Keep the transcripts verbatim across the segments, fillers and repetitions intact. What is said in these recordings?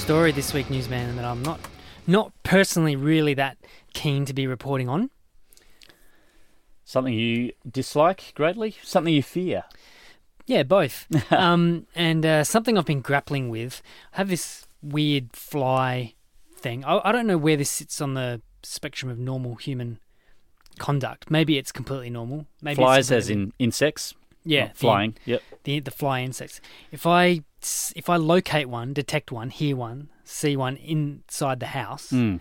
story this week, Newsman, that I'm not not personally really that keen to be reporting on. Something you dislike greatly? Something you fear? Yeah, both. um, and uh, something I've been grappling with. I have this weird fly thing. I, I don't know where this sits on the spectrum of normal human conduct. Maybe it's completely normal. Maybe Flies it's as in insects? yeah, Not flying. The, yep. the the fly insects. If I if I locate one, detect one, hear one, see one inside the house, Mm.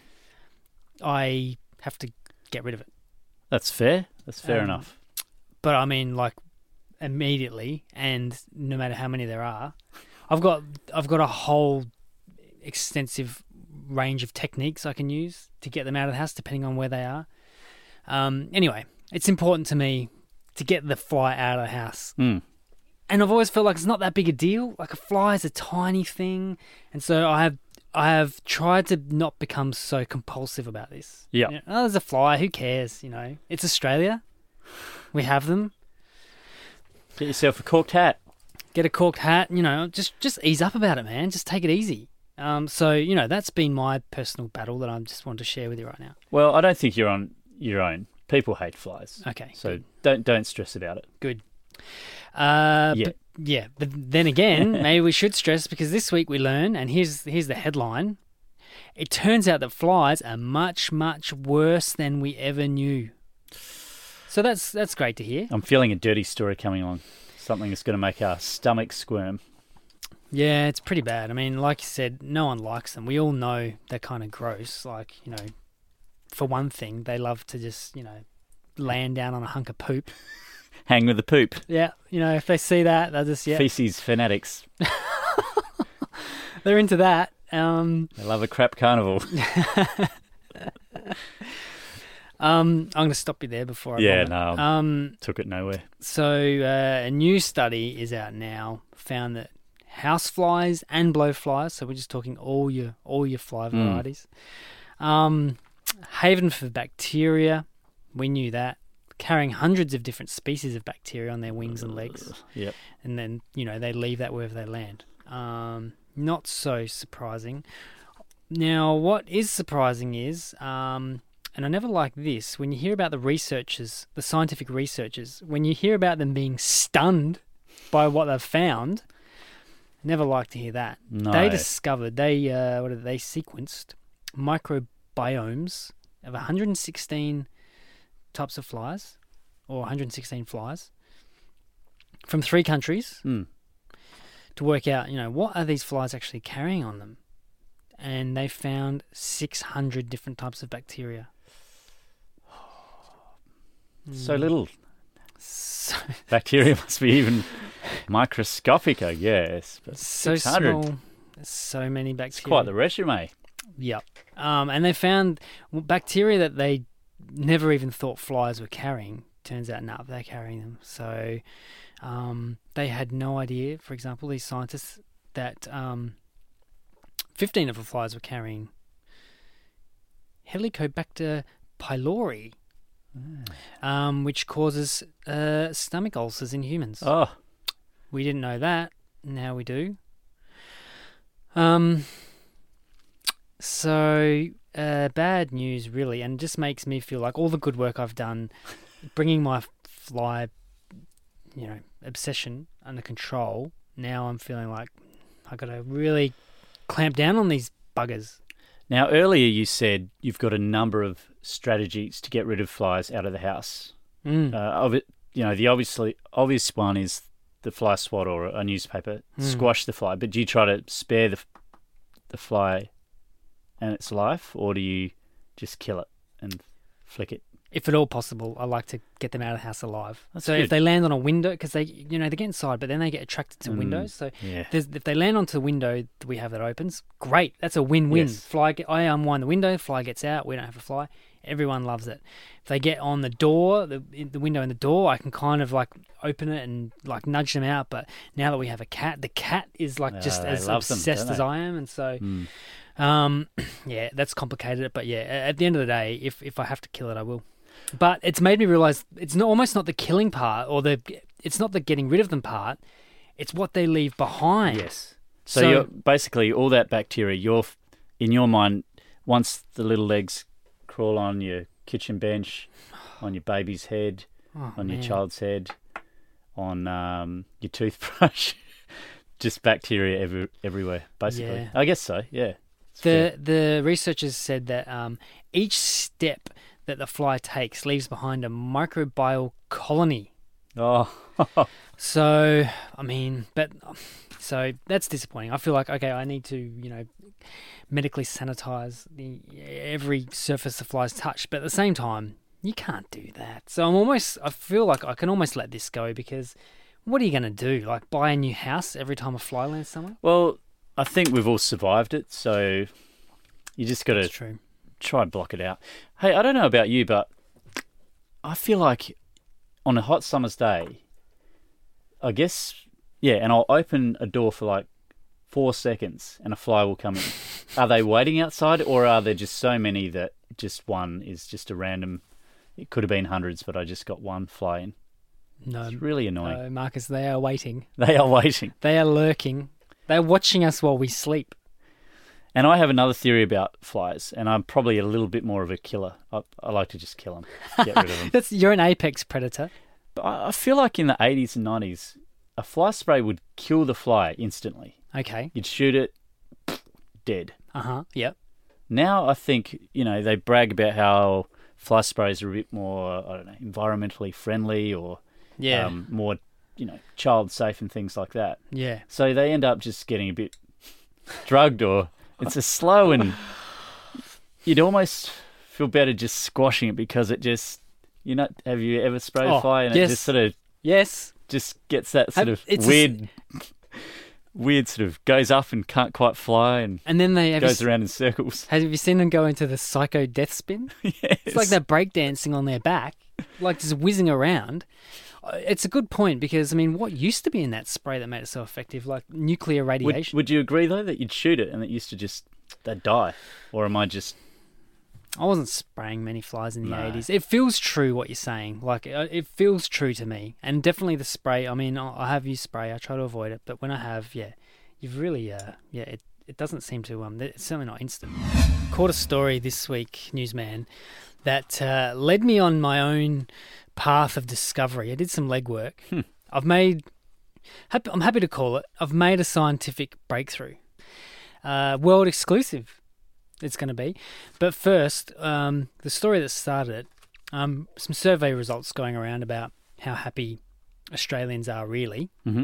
I have to get rid of it. That's fair. That's fair Um, enough. But I mean, like immediately, and no matter how many there are, I've got I've got a whole extensive range of techniques I can use to get them out of the house, depending on where they are. Um, anyway, it's important to me to get the fly out of the house. Mm. And I've always felt like it's not that big a deal. Like a fly is a tiny thing, and so I have I have tried to not become so compulsive about this. Yeah. You know, oh, there's a fly. Who cares? You know, it's Australia. We have them. Get yourself a corked hat. Get a corked hat. You know, just just ease up about it, man. Just take it easy. Um, so you know, that's been my personal battle that I just want to share with you right now. Well, I don't think you're on your own. People hate flies. Okay. So good. don't don't stress about it. Good. Uh, Yeah. But, yeah, but then again, maybe we should stress because this week we learn, and here's here's the headline. It turns out that flies are much, much worse than we ever knew. So that's that's great to hear. I'm feeling a dirty story coming along. Something that's going to make our stomach squirm. Yeah, it's pretty bad. I mean, like you said, no one likes them. We all know they're kind of gross. Like, you know, for one thing, they love to just, you know, land down on a hunk of poop. Hang with the poop. Yeah, you know, if they see that, they'll just, yeah. Feces fanatics. They're into that. Um, They love a crap carnival. um, I'm going to stop you there before I Yeah, vomit. no. Um, Took it nowhere. so uh, a new study is out now, found that houseflies and blowflies, so we're just talking all your all your fly Mm. varieties, um, haven for bacteria, we knew that, carrying hundreds of different species of bacteria on their wings and legs. Yep. And then, you know, they leave that wherever they land. Um, not so surprising. Now, what is surprising is, um, and I never like this, when you hear about the researchers, the scientific researchers, when you hear about them being stunned by what they've found, never like to hear that. No. They discovered, they, uh, what did they, they sequenced microbiomes of one hundred sixteen types of flies, or one hundred sixteen flies, from three countries Mm. to work out, you know, what are these flies actually carrying on them? And they found six hundred different types of bacteria. So little. So, Bacteria must be even microscopic, I guess. But so six hundred. small. So many bacteria. It's quite the resume. Yep. Um, and they found bacteria that they never even thought flies were carrying. Turns out, no, they're carrying them. So um, they had no idea, for example, these scientists, that um, fifteen of the flies were carrying Helicobacter pylori, um, which causes uh, stomach ulcers in humans. Oh, We didn't know that. Now we do. Um. So, uh, bad news, really, and it just makes me feel like all the good work I've done, bringing my fly, you know, obsession under control. Now I'm feeling like I got to really clamp down on these buggers. now earlier you said you've got a number of strategies to get rid of flies out of the house. Mm. Uh, of it, you know, the obviously obvious one is the fly swat or a newspaper. Mm. Squash the fly, but do you try to spare the the fly and its life, or do you just kill it and flick it? If at all possible, I like to get them out of the house alive. That's so good. if they land on a window, because they, you know, they get inside, but then they get attracted to Mm. windows. So Yeah. there's, if they land onto the window that we have that opens, great. That's a win-win. Yes. Fly, get, I unwind the window, fly gets out. We don't have to fly. Everyone loves it. If they get on the door, the the window in the door, I can kind of like open it and like nudge them out. But now that we have a cat, the cat is like just Ah, they as love them, obsessed don't as they? I am, and so. Mm. Um, yeah, that's complicated, but yeah, at the end of the day, if if I have to kill it, I will. But it's made me realize it's not almost not the killing part, or the it's not the getting rid of them part. It's what they leave behind. Yes. So, So- you're basically all that bacteria. You're in your mind. Once the little legs crawl on your kitchen bench, on your baby's head, Oh, on your man. child's head, on um, your toothbrush, just bacteria every, everywhere. Basically, Yeah. I guess so. Yeah. It's fair. The the researchers said that um, each step that the fly takes leaves behind a microbial colony. Oh. So, I mean, but so that's disappointing. I feel like okay, I need to, you know, medically sanitize the every surface the flies touch, but at the same time, you can't do that. So I'm almost, I feel like I can almost let this go because what are you going to do? Like buy a new house every time a fly lands somewhere? Well, I think we've all survived it, so you just got to That's true. try and block it out. Hey, I don't know about you, but I feel like on a hot summer's day, I guess, yeah, and I'll open a door for like four seconds and a fly will come in. Are they waiting outside, or are there just so many that just one is just a random? It could have been hundreds, but I just got one fly in. No, It's really annoying. no, Marcus, they are waiting. They are waiting. They are lurking. They're watching us while we sleep. And I have another theory about flies, and I'm probably a little bit more of a killer. I, I like to just kill them, get rid of them. That's you're an apex predator. But I I feel like in the eighties and nineties, a fly spray would kill the fly instantly. Okay. You'd shoot it, dead. Uh huh. Yep. Now I think, you know, they brag about how fly sprays are a bit more, I don't know, environmentally friendly or Yeah. um, more, you know, child safe and things like that. yeah. So they end up just getting a bit drugged, or it's a slow, and you'd almost feel better just squashing it because it just, you know, have you ever sprayed Oh, a fly and yes. it just sort of Yes. just gets that sort Have- of it's a s- weird, weird sort of goes up and can't quite fly and And then they have you, goes s- around in circles. have you seen them go into the psycho death spin? Yes. It's like they're breakdancing on their back, like just whizzing around. Uh, It's a good point because I mean, what used to be in that spray that made it so effective, like nuclear Would, radiation? would you agree though that you'd shoot it and it used to just they'd die, or am I just I wasn't spraying many flies in the No. eighties. It feels true what you're saying. Like uh, it feels true to me, and definitely the spray. I mean, I I have used spray. I try to avoid it, but when I have, yeah, you've really, uh, yeah, it it doesn't seem to. Um, it's certainly not instant. Caught a story this week, newsman, that uh, led me on my own path of discovery. I did some legwork. Hmm. I've made. hap- I'm happy to call it. I've made a scientific breakthrough. Uh, world exclusive. It's going to be. But first, um, the story that started it, um, some survey results going around about how happy Australians are really. mm-hmm.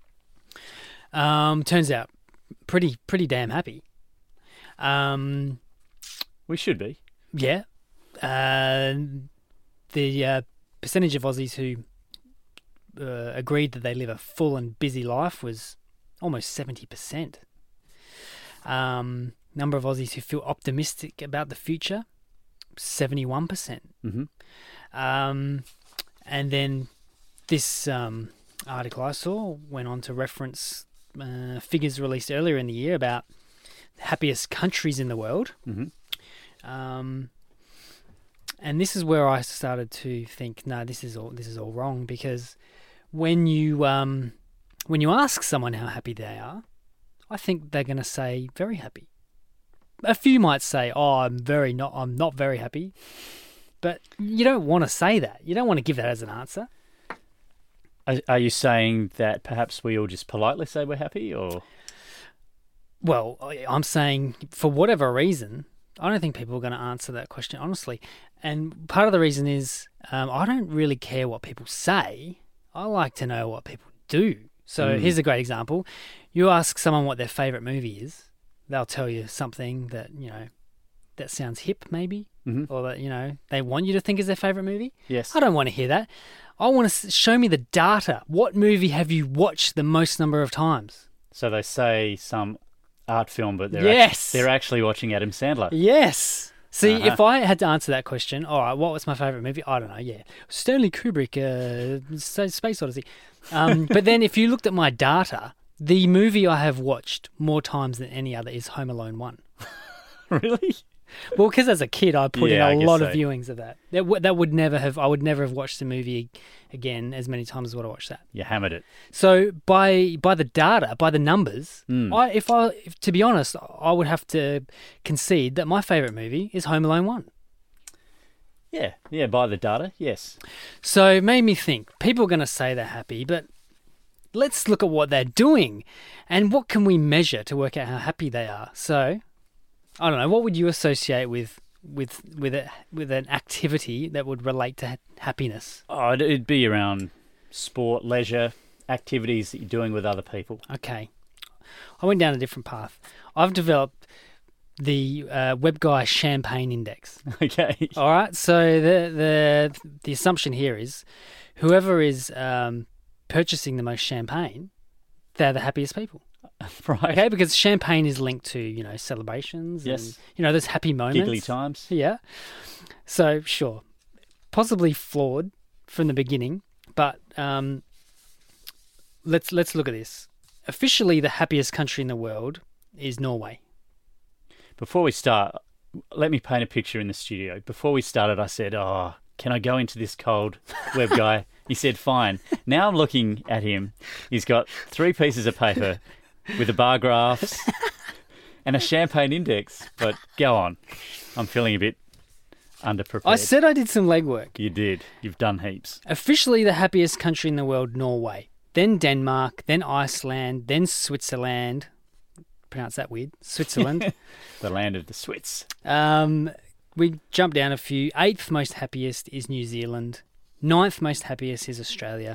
Um, turns out pretty pretty damn happy. Um, We should be. yeah. Uh, the uh, percentage of Aussies who uh, agreed that they live a full and busy life was almost seventy percent. Um, number of Aussies who feel optimistic about the future, seventy-one percent. Mm-hmm. Um, and then this um, article I saw went on to reference uh, figures released earlier in the year about the happiest countries in the world. Mm-hmm. Um, and this is where I started to think, no, this is all this is all wrong, because when you um, when you ask someone how happy they are, I think they're going to say very happy. A few might say, "Oh, I'm very not. I'm not very happy," but you don't want to say that. You don't want to give that as an answer. Are, are you saying that perhaps we all just politely say we're happy, or Well, I- I'm saying for whatever reason, I don't think people are going to answer that question honestly. And part of the reason is um, I don't really care what people say. I like to know what people do. So Mm. here's a great example. You ask someone what their favourite movie is, they'll tell you something that, you know, that sounds hip maybe, mm-hmm. or that, you know, they want you to think is their favourite movie. yes? I don't want to hear that. I want to show me the data. What movie have you watched the most number of times? So they say some art film, but they're Yes. act- they're actually watching Adam Sandler. Yes. See, Uh-huh. if I had to answer that question, all right, what was my favourite movie? I don't know, yeah. Stanley Kubrick, uh, S- Space Odyssey. Um, but then if you looked at my data, the movie I have watched more times than any other is Home Alone one. Really? Well, because as a kid, I put Yeah, I in a guess lot so. of viewings of that. That, w- that would never have. I would never have watched the movie again as many times as what I watched that. You hammered it. So by by the data, by the numbers, Mm. I if I if, to be honest, I would have to concede that my favorite movie is Home Alone One. Yeah, yeah, by the data, yes. So it made me think. People are going to say they're happy, but let's look at what they're doing, and what can we measure to work out how happy they are. So I don't know. What would you associate with with with a, with an activity that would relate to ha- happiness? Oh, it'd- it'd be around sport, leisure, activities that you're doing with other people. Okay, I went down a different path. I've developed the uh, WebGuy Champagne Index. Okay. All right. So the the the assumption here is whoever is um, purchasing the most champagne, they're the happiest people. Right. Okay, because champagne is linked to, you know, celebrations. Yes. And, you know, there's happy moments. Giggly times. Yeah. So sure, possibly flawed from the beginning, but um, let's let's look at this. Officially, the happiest country in the world is Norway. Before we start, let me paint a picture in the studio. Before we started, I said, oh, can I go into this cold web guy? He said, fine. Now I'm looking at him. He's got three pieces of paper with the bar graphs and a champagne index. But go on. I'm feeling a bit underprepared. I said I did some legwork. You did. You've done heaps. Officially, the happiest country in the world, Norway. Then Denmark, then Iceland, then Switzerland. Pronounce that weird. Switzerland. The land of the Swits. um, we jump down a few. Eighth most happiest is New Zealand. Ninth most happiest is Australia.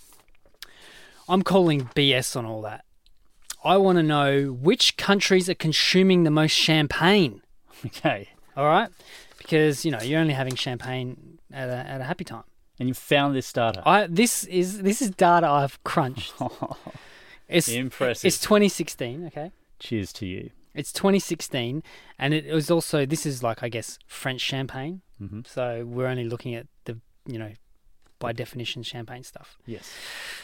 I'm calling B S on all that. I want to know which countries are consuming the most champagne. Okay. All right? Because, you know, you're only having champagne at a, at a happy time. And you found this data. I this is this is data I've crunched. It's Impressive. It's twenty sixteen, okay? Cheers to you. It's twenty sixteen, and it was also, this is like, I guess, French champagne. Mm-hmm. So we're only looking at the, you know, by definition, champagne stuff. Yes.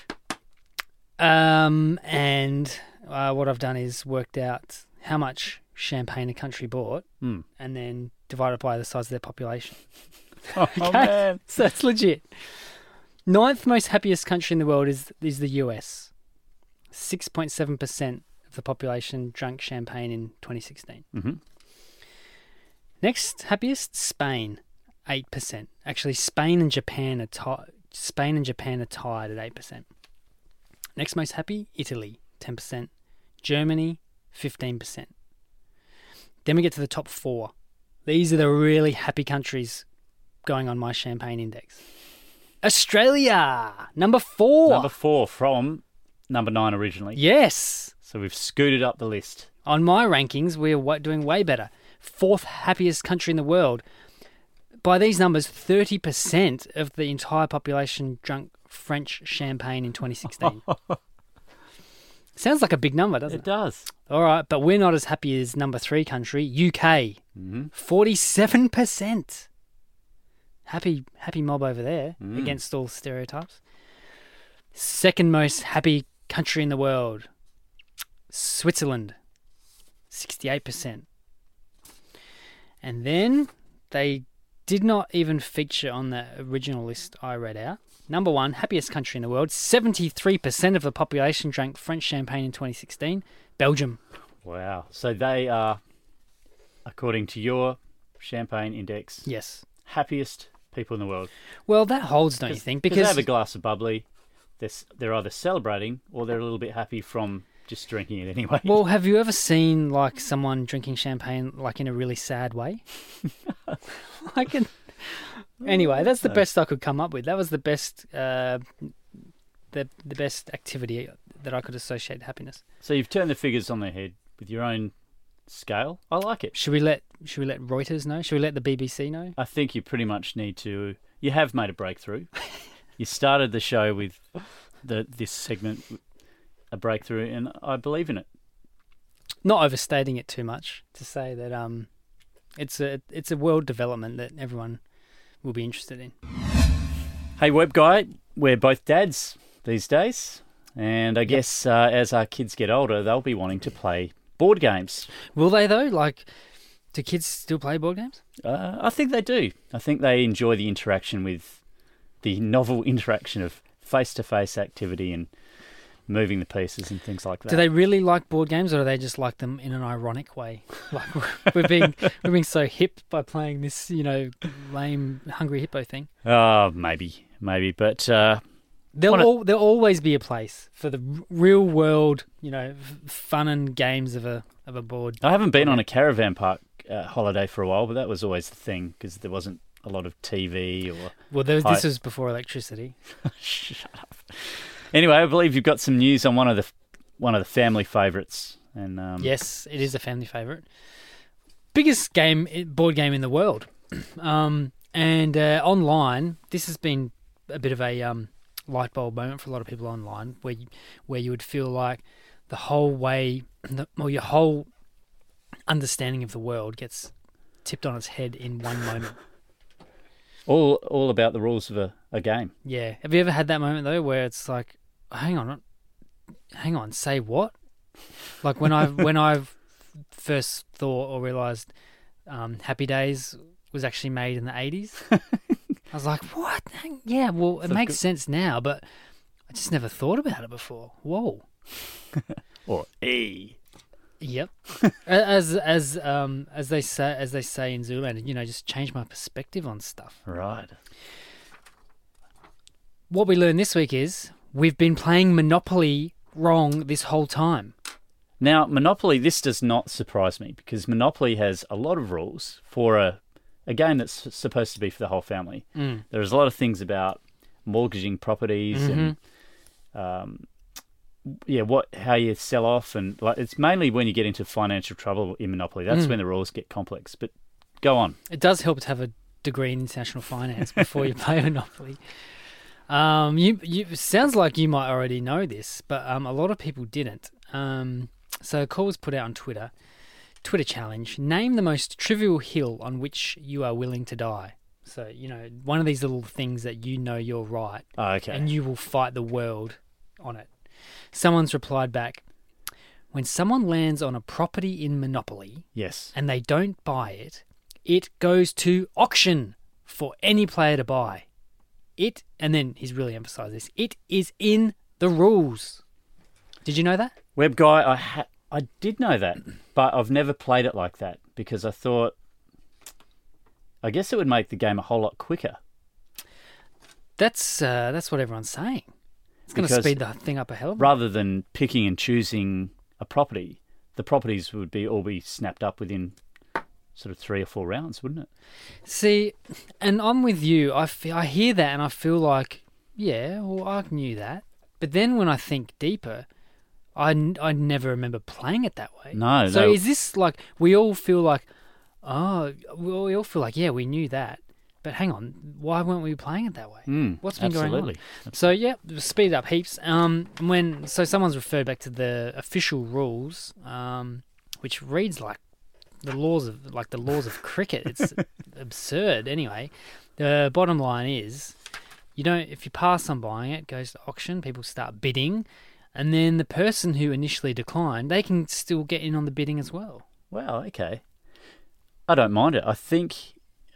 Um, and uh, what I've done is worked out how much champagne a country bought, Mm. and then divided by the size of their population. Oh, Okay. man. So it's legit. Ninth most happiest country in the world is is the U S. six point seven percent of the population drank champagne in twenty sixteen. Mm-hmm. Next happiest, Spain, eight percent. Actually, Spain and Japan are ti- Spain and Japan are tied at eight percent. Next most happy, Italy, ten percent. Germany, fifteen percent. Then we get to the top four. These are the really happy countries going on my champagne index. Australia, number four. Number four from number nine originally. Yes. So we've scooted up the list. On my rankings, we're wa- doing way better. Fourth happiest country in the world. By these numbers, thirty percent of the entire population drank French champagne in twenty sixteen. Sounds like a big number, doesn't It it? does. All right, but we're not as happy as number three country, U K. Mm-hmm. forty-seven percent. Happy happy mob over there, Mm. against all stereotypes. Second most happy country in the world, Switzerland, sixty-eight percent. And then they did not even feature on the original list I read out. Number one, happiest country in the world, seventy-three percent of the population drank French champagne in twenty sixteen, Belgium. Wow. So they are, according to your champagne index, Yes. happiest people in the world. Well, that holds, don't you think? Because they Because have a glass of bubbly, they're, s- they're either celebrating or they're a little bit happy from just drinking it anyway. well, have you ever seen like someone drinking champagne like in a really sad way? I can. Anyway, that's the No. best I could come up with. That was the best, uh, the the best activity that I could associate happiness. So you've turned the figures on their head with your own scale. I like it. Should we let Should we let Reuters know? Should we let the B B C know? I think you pretty much need to. You have made a breakthrough. You started the show with the this segment, a breakthrough, and I believe in it. Not overstating it too much to say that um, it's a it's a world development that everyone will be interested in. Hey, web guy, we're both dads these days, and I guess uh, as our kids get older, they'll be wanting to play board games. Will they though? Like, Do kids still play board games? Uh, I think they do. I think they enjoy the interaction with the novel interaction of face-to-face activity and moving the pieces and things like that. Do they really like board games, or do they just like them in an ironic way? Like we're being we're being so hip by playing this, you know, lame Hungry Hippo thing. Oh, maybe, maybe, but uh, there'll wanna... al- there'll always be a place for the r- real world, you know, f- fun and games of a of a board. I haven't been on a caravan park uh, holiday for a while, but that was always the thing because there wasn't a lot of T V or. Well, there was, this was before electricity. Shut up. Anyway, I believe you've got some news on one of the one of the family favourites, and um, yes, it is a family favourite. Biggest game board game in the world, um, and uh, online. This has been a bit of a um, light bulb moment for a lot of people online, where you, where you would feel like the whole way, the, or your whole understanding of the world gets tipped on its head in one moment. All all about the rules of a, a game. Yeah. Have you ever had that moment though, where it's like, hang on, hang on, say what? Like when I when I've first thought or realised um, Happy Days was actually made in the eighties. I was like, what? Yeah, well, it makes sense now, but I just never thought about it before. Whoa. Or E. Yep. as as um as they say as they say in Zoolander, you know, just change my perspective on stuff. Right. What we learned this week is we've been playing Monopoly wrong this whole time. Now, Monopoly, this does not surprise me because Monopoly has a lot of rules for a a game that's supposed to be for the whole family. Mm. There's a lot of things about mortgaging properties Mm-hmm. and um yeah, what how you sell off, and like it's mainly when you get into financial trouble in Monopoly. That's Mm. when the rules get complex. But go on. It does help to have a degree in international finance before you play Monopoly. Um, you you sounds like you might already know this, but um, a lot of people didn't. Um, so a call was put out on Twitter. Twitter challenge: name the most trivial hill on which you are willing to die. So you know, one of these little things that you know you're right, Oh, okay. and you will fight the world on it. Someone's replied back, when someone lands on a property in Monopoly Yes. and they don't buy it, it goes to auction for any player to buy. It, and then he's really emphasised this, it is in the rules. Did you know that? Web guy, I ha- I did know that, but I've never played it like that because I thought, I guess it would make the game a whole lot quicker. That's uh, that's what everyone's saying. It's going to Because speed the thing up a hell of a lot. Rather than picking and choosing a property, the properties would be all be snapped up within sort of three or four rounds, wouldn't it? See, and I'm with you. I, fe- I hear that and I feel like, yeah, well, I knew that. But then when I think deeper, I, n- I never remember playing it that way. No, So no. is this like, we all feel like, oh, well, we all feel like, yeah, we knew that. But hang on, why weren't we playing it that way? Mm, What's been absolutely. going on? So yeah, speed it up heaps. Um, when so someone's referred back to the official rules, um, which reads like the laws of like the laws of cricket. It's absurd. Anyway, the bottom line is, you don't. If you pass on buying it, it goes to auction. People start bidding, and then the person who initially declined, they can still get in on the bidding as well. Wow, okay. I don't mind it. I think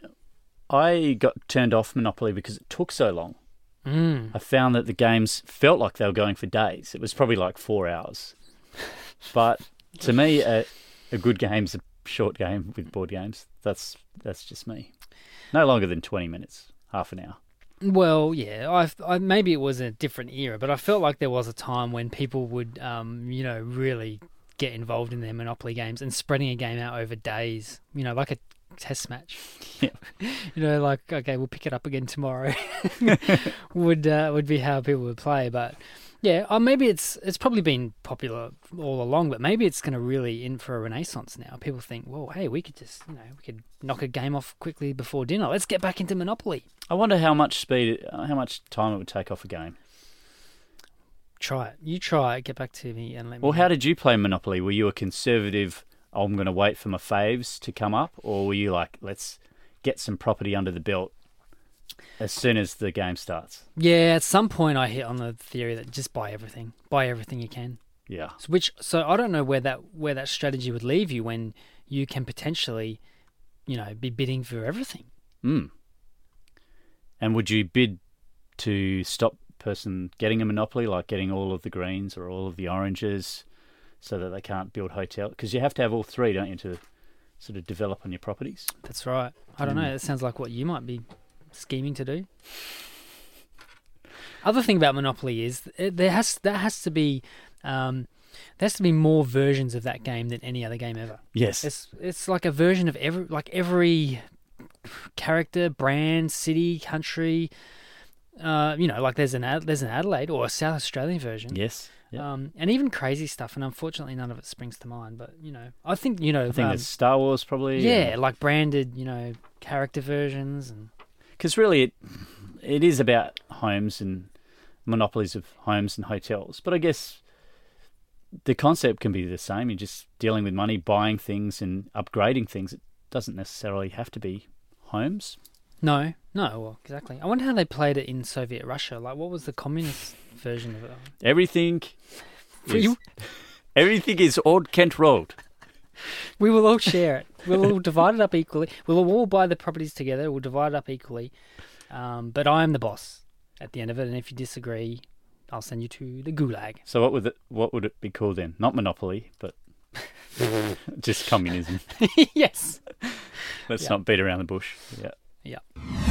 I got turned off Monopoly because it took so long. Mm. I found that the games felt like they were going for days. It was probably like four hours. But to me, a, a good game's a short game with board games. That's that's just me. No longer than twenty minutes, half an hour. Well, yeah, I, I maybe it was a different era, but I felt like there was a time when people would, um, you know, really get involved in their Monopoly games and spreading a game out over days. You know, like a test match. Yeah. You know, like, okay, we'll pick it up again tomorrow. would uh, would be how people would play, but yeah, uh, maybe it's it's probably been popular all along, but maybe it's going to really in for a renaissance now. People think, well, hey, we could just, you know, we could knock a game off quickly before dinner. Let's get back into Monopoly. I wonder how much speed, how much time it would take off a game. Try it. You try it. Get back to me and let me Well, know. how did you play Monopoly? Were you a conservative, oh, I'm going to wait for my faves to come up? Or were you like, let's get some property under the belt as soon as the game starts? Yeah, at some point I hit on the theory that just buy everything. Buy everything you can. Yeah. So which so I don't know where that where that strategy would leave you when you can potentially you know, be bidding for everything. Mm. And would you bid to stop person getting a monopoly, like getting all of the greens or all of the oranges, so that they can't build hotel? Because you have to have all three, don't you, to sort of develop on your properties? That's right. I don't Mm. know. It sounds like what you might be scheming to do. Other thing about Monopoly is it, there has that has to be um, there has to be more versions of that game than any other game ever. Yes. It's it's like a version of every like every character, brand, city, country. Uh, you know, like there's an Ad, there's an Adelaide or a South Australian version. Yes. Yep. Um, and even crazy stuff. And unfortunately, none of it springs to mind. But you know, I think you know. I think um, there's Star Wars probably. yeah, like branded, you know, character versions and. Because really, it it is about homes and monopolies of homes and hotels. But I guess the concept can be the same. You're just dealing with money, buying things and upgrading things. It doesn't necessarily have to be homes. No, no, well, exactly. I wonder how they played it in Soviet Russia. Like, what was the communist version of it? Everything We, is, everything is Old Kent Road. we will all share it. We'll all divide it up equally. We'll all buy the properties together. We'll divide it up equally. Um, but I am the boss at the end of it. And if you disagree, I'll send you to the gulag. So what would it, what would it be called then? Not monopoly, but just communism. Yes. Let's Yeah. not beat around the bush. Yeah. Yeah.